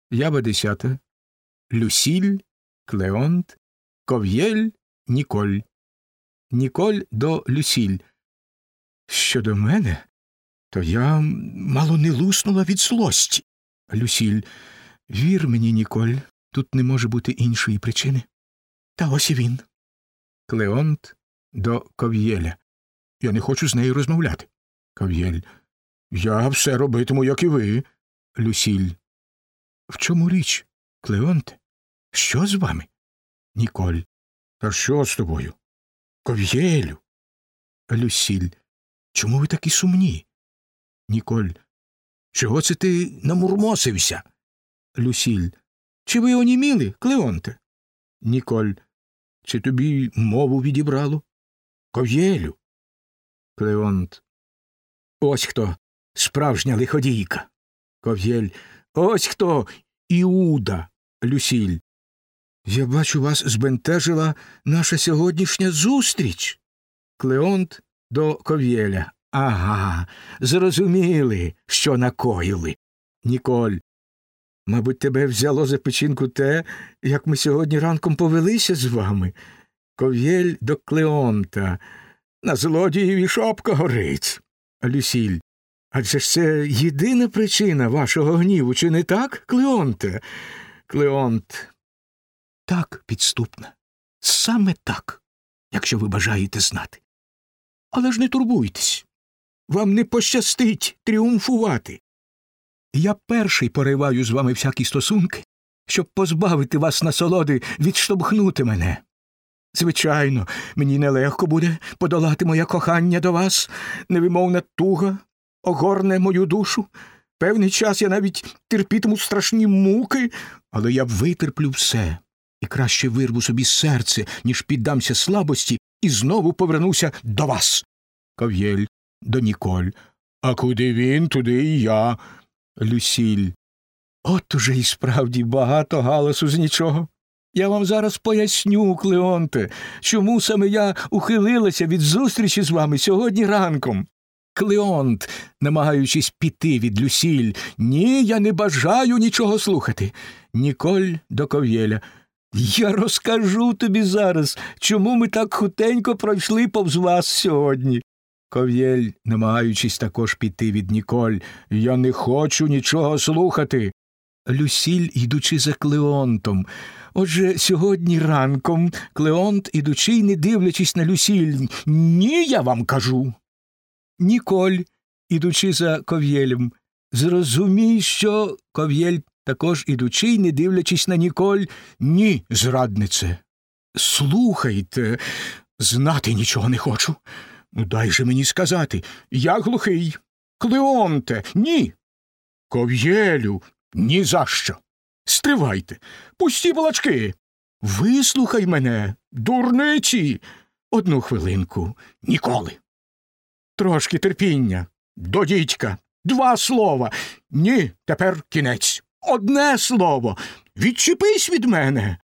Ява 10. Люсіль, Клеонт, Ков'єль, Ніколь. Ніколь до Люсіль. Щодо мене, то я мало не луснула від злості. Люсіль. Вір мені, Ніколь, тут не може бути іншої причини. Та ось і він. Клеонт до Ков'єля. Я не хочу з нею розмовляти. Ков'єль. Я все робитиму, як і ви. Люсіль. В чому річ, Клеонте? Що з вами? Ніколь. Та що з тобою? Ков'єлю. Люсіль. Чому ви такі сумні? Ніколь. Чого це ти намурмосився? Люсіль. Чи ви оніміли, Клеонте? Ніколь. Чи тобі мову відібрало? Ков'єлю. Клеонт. Ось хто справжня лиходійка. Ков'єль. Ось хто Іуда. Люсіль. Я бачу, вас збентежила наша сьогоднішня зустріч. Клеонт до Ков'єля. Ага, зрозуміли, що накоїли. Ніколь. Мабуть, тебе взяло за печінку те, як ми сьогодні ранком повелися з вами. Ков'єль до Клеонта. На злодієві шапка горить. Люсіль. Адже ж це єдина причина вашого гніву, чи не так, Клеонте? Клеонт. Так, підступна. Саме так, якщо ви бажаєте знати. Але ж не турбуйтесь. Вам не пощастить тріумфувати. Я перший пориваю з вами всякі стосунки, щоб позбавити вас насолоди відштовхнути мене. Звичайно, мені нелегко буде подолати моє кохання до вас, невимовна туга огорне мою душу. Певний час я навіть терпітиму страшні муки, але я витерплю все і краще вирву собі серце, ніж піддамся слабості і знову повернуся до вас. Ков'єль до Ніколь. А куди він, туди і я. Люсіль. От уже і справді багато галасу з нічого. Я вам зараз поясню, Клеонте, чому саме я ухилилася від зустрічі з вами сьогодні ранком. Клеонт, намагаючись піти від Люсіль. Ні, я не бажаю нічого слухати. Ніколь до Ков'єля. Я розкажу тобі зараз, чому ми так хутенько пройшли повз вас сьогодні. Ков'єль, намагаючись також піти від Ніколь. Я не хочу нічого слухати. Люсіль, ідучи за Клеонтом. Отже, сьогодні ранком Клеонт, ідучи й не дивлячись на Люсіль. Ні, я вам кажу. Ніколь, ідучи за Ков'єлем. Зрозумій, що Ков'єль, також ідучи й не дивлячись на Ніколь. Ні, зраднице. Слухайте, знати нічого не хочу. Дай же мені сказати. Я глухий. Клеонте, ні. Ков'єлю, ні за що. Стривайте. Пусті балачки. Вислухай мене, дурниці. Одну хвилинку. Ніколи. Трошки терпіння. До дідька. 2 слова. Ні, тепер кінець. 1 слово. Відчепись від мене.